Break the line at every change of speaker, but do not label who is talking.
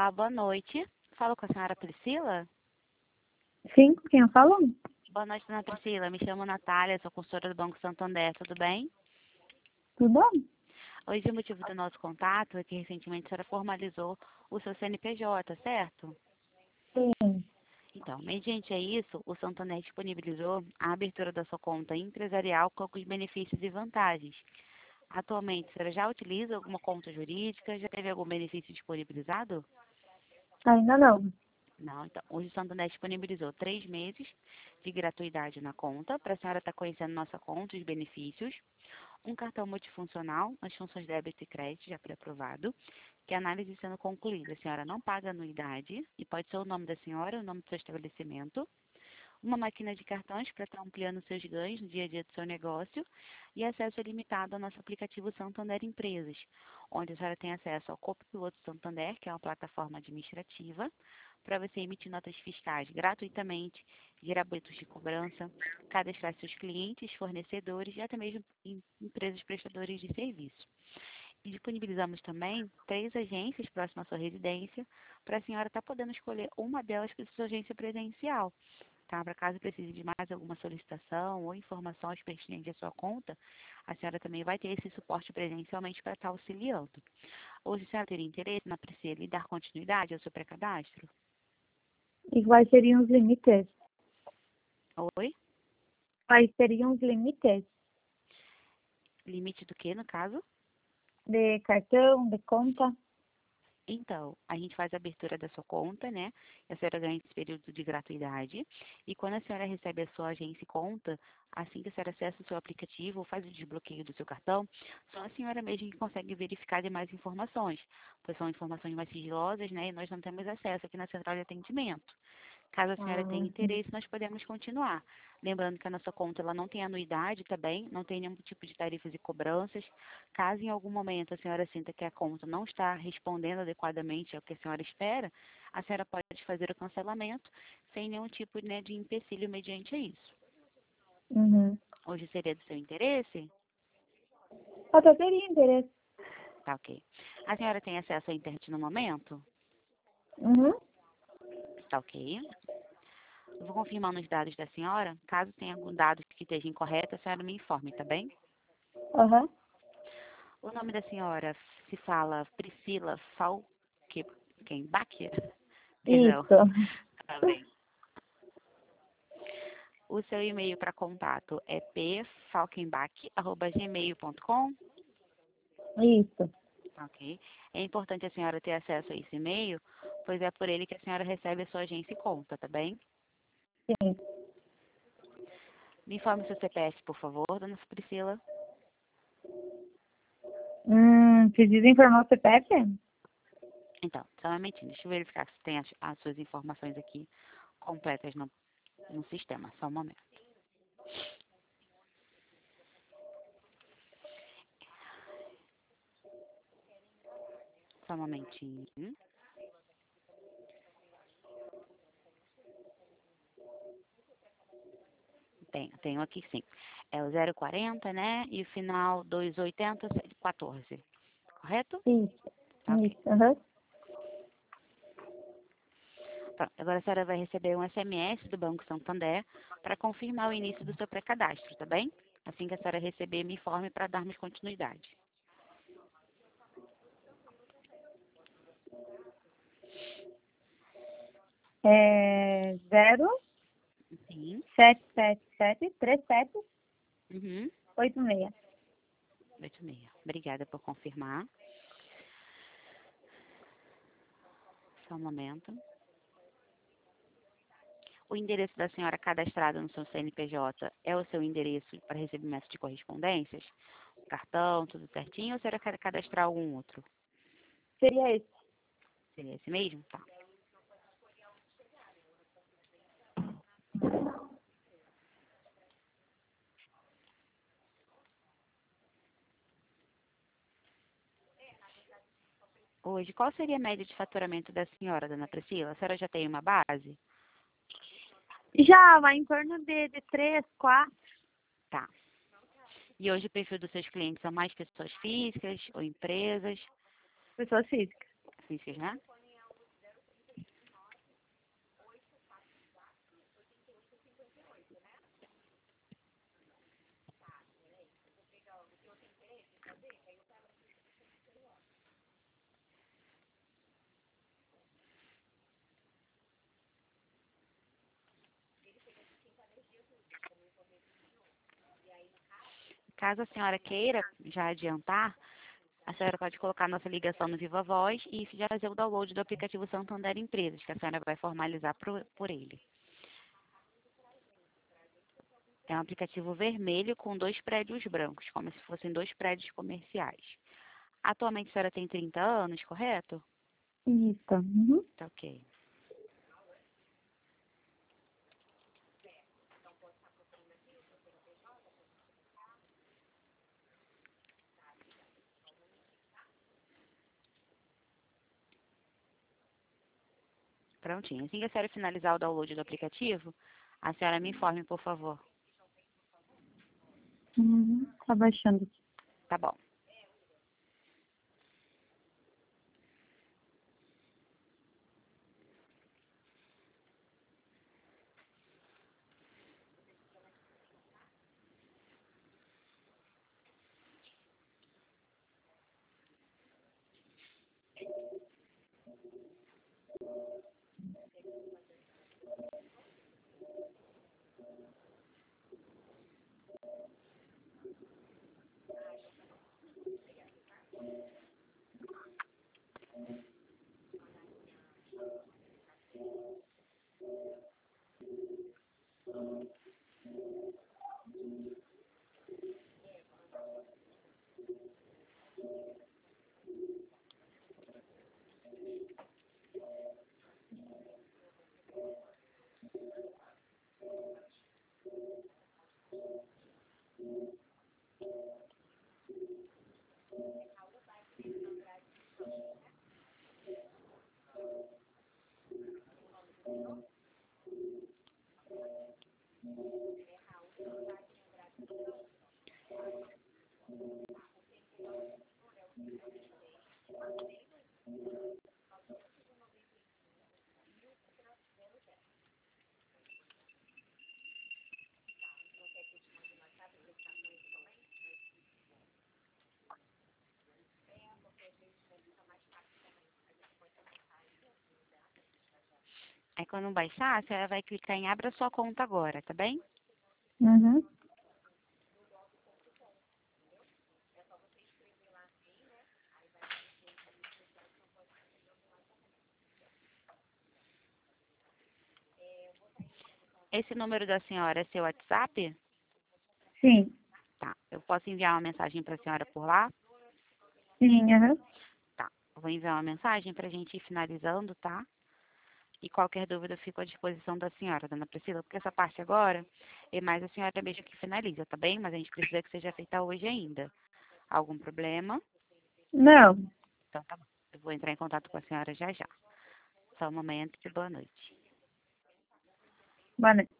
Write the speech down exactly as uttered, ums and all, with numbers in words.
Olá, boa noite. Falo com a senhora Priscila?
Sim, com quem eu falo?
Boa noite, dona Priscila. Me chamo Natália, sou consultora do Banco Santander, tudo bem?
Tudo bom?
Hoje o motivo do nosso contato é que recentemente a senhora formalizou o seu C N P J, certo?
Sim.
Então, mediante a isso, o Santander disponibilizou a abertura da sua conta empresarial com alguns benefícios e vantagens. Atualmente, a senhora já utiliza alguma conta jurídica? Já teve algum benefício disponibilizado?
Ainda não.
Não, então, hoje o Santander disponibilizou três meses de gratuidade na conta, para a senhora estar conhecendo nossa conta, os benefícios. Um cartão multifuncional, as funções débito e crédito, já pré-aprovado, que a análise sendo concluída, a senhora não paga anuidade, e pode ser o nome da senhora, o nome do seu estabelecimento. Uma máquina de cartões para estar ampliando seus ganhos no dia a dia do seu negócio e acesso ilimitado ao nosso aplicativo Santander Empresas, onde a senhora tem acesso ao Copiloto Santander, que é uma plataforma administrativa, para você emitir notas fiscais gratuitamente, gerar boletos de cobrança, cadastrar seus clientes, fornecedores e até mesmo em empresas prestadoras de serviço. E disponibilizamos também três agências próximas à sua residência, para a senhora estar podendo escolher uma delas para a sua agência presencial. Tá? Para caso precise de mais alguma solicitação ou informações pertinentes à sua conta, a senhora também vai ter esse suporte presencialmente para estar auxiliando. Hoje a senhora teria interesse na Priscila e dar continuidade ao seu pré-cadastro?
E quais seriam os limites?
Oi?
Quais seriam os limites
Limite do que, no caso?
de cartão, de conta?
Então, a gente faz a abertura da sua conta, né? A senhora ganha esse período de gratuidade. E quando a senhora recebe a sua agência e conta, assim que a senhora acessa o seu aplicativo ou faz o desbloqueio do seu cartão, só a senhora mesmo que consegue verificar demais informações, pois são informações mais sigilosas, né? E nós não temos acesso aqui na central de atendimento. Caso a senhora tenha
Ah,
interesse, nós podemos continuar. Lembrando que a nossa conta ela não tem anuidade também, não tem nenhum tipo de tarifas e cobranças. Caso em algum momento a senhora sinta que a conta não está respondendo adequadamente ao que a senhora espera, a senhora pode fazer o cancelamento sem nenhum tipo, né, de empecilho mediante a isso.
uhum.
Hoje seria do seu interesse?
Até teria interesse.
Tá ok. A senhora tem acesso à internet no momento?
Uhum.
Tá ok. Eu vou confirmando os dados da senhora. Caso tenha algum dado que esteja incorreto, a senhora me informe, tá bem?
Aham.
O nome da senhora se fala Priscila Falkenbach? Perdão.
Isso.
Tá bem. O seu e-mail para contato é p falkenbach arroba gmail ponto com.
Isso.
Ok. É importante a senhora ter acesso a esse e-mail, pois é por ele que a senhora recebe a sua agência e conta, tá bem?
Sim.
Me informe o seu C P F, por favor, dona Priscila.
Hum, precisa informar o C P F?
Então, só um momentinho. Deixa eu verificar se tem as, as suas informações aqui completas no, no sistema. Só um momento. Só um momentinho. Tenho, tenho aqui sim. É o zero quarenta, né? E o final dois oitenta, quatorze. Correto?
Isso.
Tá ok.
Isso. Aham.
Pronto. Agora a senhora vai receber um S M S do Banco Santander para confirmar o início do seu pré-cadastro, tá bem? Assim que a senhora receber, me informe para darmos continuidade.
É zero
Sim.
sete sete sete três sete
Uhum.
oito seis.
oito seis. Obrigada por confirmar. Só um momento. O endereço da senhora cadastrado no seu C N P J é o seu endereço para recebimento de correspondências? Cartão, tudo certinho, ou a senhora quer cadastrar algum outro?
Seria esse.
Seria esse mesmo? Tá. Hoje, qual seria a média de faturamento da senhora, dona Priscila? A senhora já tem uma base?
Já vai em torno de, de três, quatro
Tá. E hoje o perfil dos seus clientes são mais pessoas físicas ou empresas?
pessoas físicas.
Físicas, né? Caso a senhora queira já adiantar, a senhora pode colocar nossa ligação no Viva Voz e já fazer o download do aplicativo Santander Empresas, que a senhora vai formalizar por, por ele. É um aplicativo vermelho com dois prédios brancos, como se fossem dois prédios comerciais. Atualmente a senhora tem trinta anos, correto?
Isso. Uhum.
Tá ok. Prontinho. Assim que a senhora finalizar o download do aplicativo, a senhora me informe, por favor.
Uhum. Tá baixando aqui.
Tá bom. Aí quando baixar, a senhora vai clicar em Abra sua conta agora, tá bem?
Uhum. Esse número da senhora é seu WhatsApp? Sim.
Tá. Eu posso enviar uma mensagem para a senhora por lá?
Sim, aham.
Tá. Eu vou enviar uma mensagem para a gente ir finalizando, tá? E qualquer dúvida eu fico à disposição da senhora, dona Priscila, porque essa parte agora é mais a senhora mesmo que finaliza, tá bem? Mas a gente precisa que seja feita hoje ainda. Algum problema?
Não.
Então tá bom. Eu vou entrar em contato com a senhora já já. Só um momento e boa noite.
Boa noite.